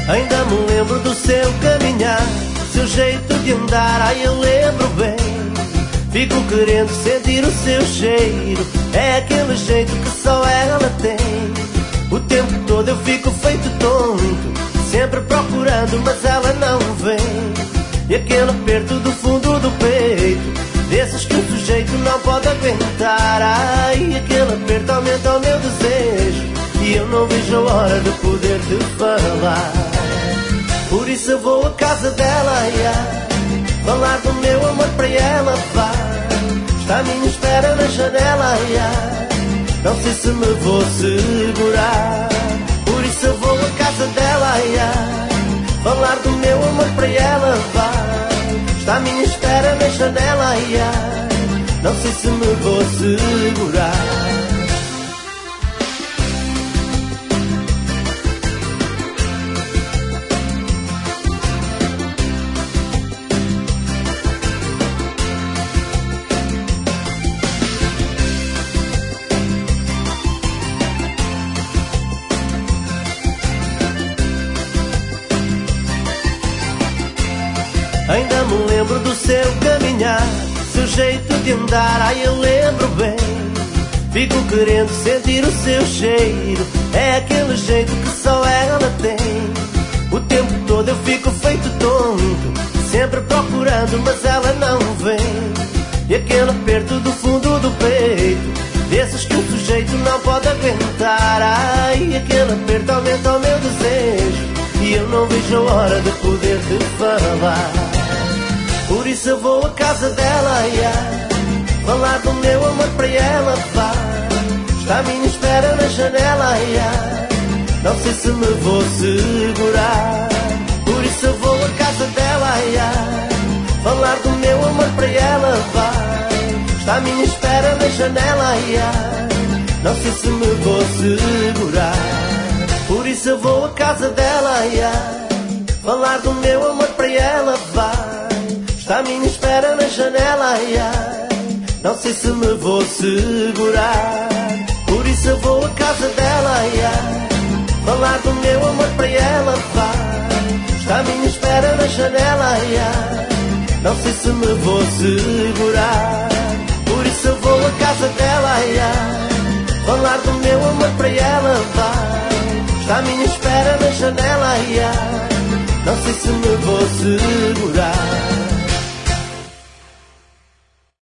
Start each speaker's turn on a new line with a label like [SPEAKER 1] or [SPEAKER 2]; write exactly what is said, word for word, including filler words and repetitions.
[SPEAKER 1] Ainda me lembro do seu caminhar, seu jeito de andar, ai eu lembro bem. Fico querendo sentir o seu cheiro, é aquele jeito que só ela tem. O tempo todo eu fico feito tonto, sempre procurando, mas ela não vem. E aquele aperto do fundo do peito, desses que o sujeito não pode aguentar. Ai, aquele aperto aumenta o meu desejo, e eu não vejo a hora de poder te falar. Por isso eu vou à casa dela, yeah, falar do meu amor para ela, vá. Está à minha espera na janela, yeah, não sei se me vou segurar. Por isso eu vou à casa dela, yeah, falar do meu amor para ela, vá. Está à minha espera na janela, yeah, não sei se me vou segurar. Ainda me lembro do seu caminhar, seu jeito de andar, ai eu lembro bem. Fico querendo sentir o seu cheiro, é aquele jeito que só ela tem. O tempo todo eu fico feito tonto, sempre procurando, mas ela não vem. E aquele aperto do fundo do peito, desses que o sujeito não pode aguentar. Ai, aquele aperto aumenta o meu desejo, e eu não vejo a hora de poder te falar. Por isso eu vou à casa dela, yeah, falar do meu amor para ela, vá. Está à minha espera na janela, yeah, não sei se me vou segurar. Por isso eu vou à casa dela, yeah, falar do meu amor para ela, vá. Está à minha espera na janela, yeah, não sei se me vou segurar. Por isso eu vou à casa dela, yeah, falar do meu amor para ela, vá. Está à minha espera na janela, yeah, não sei se me vou segurar. Por isso eu vou à casa dela, yeah, falar do meu amor para ela, vá. Está à minha espera na janela, yeah, não sei se me vou segurar. Por isso eu vou à casa dela, yeah, falar do meu amor para ela, vá. Está à minha espera na janela, yeah, não sei se me vou segurar.